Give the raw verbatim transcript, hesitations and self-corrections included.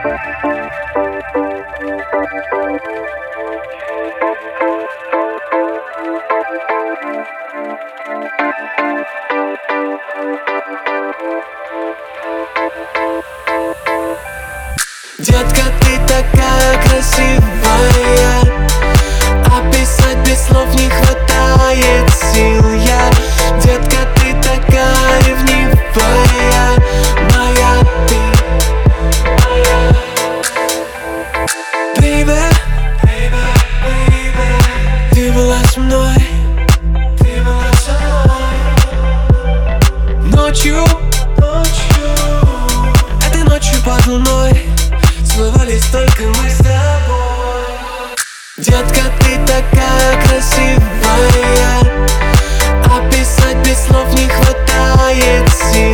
Детка, ты такая красивая, описать без слов не хватает сил. Я, детка, ты такая ревнивая, моя ты, моя. Baby, baby, baby, ты была со мной, ты была со мной ночью, ночью, этой ночью под луной целовались только мы с тобой. Детка, ты такая красивая, описать без слов не хватает сил.